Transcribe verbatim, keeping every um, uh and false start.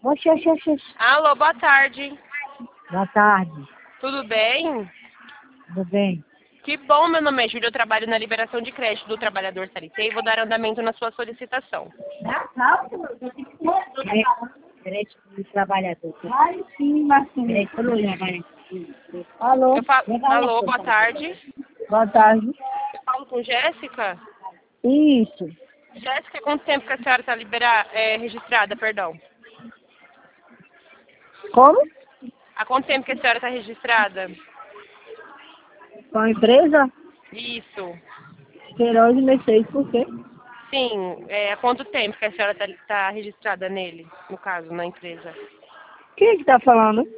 Oxe, oxe, oxe. oxe. Alô, boa tarde. Boa tarde. Tudo bem? Tudo bem? Que bom, meu nome é Júlia, eu trabalho na liberação de crédito do trabalhador C L T e vou dar andamento na sua solicitação. Cre- Crédito do trabalhador. Ai, sim, Marcinho. Crédito do trabalhador. Alô? Eu fa... Legal, Alô, por boa favor. tarde. Boa tarde. Eu falo com Jéssica. Isso. Jéssica, quanto tempo que a senhora está liberar... é, registrada, perdão? Como? Há quanto tempo que a senhora está registrada? Com a empresa? Isso. Queiroz e Mercedes, por quê? Sim, é, há quanto tempo que a senhora está tá registrada nele, no caso, na empresa? Quem é que tá falando?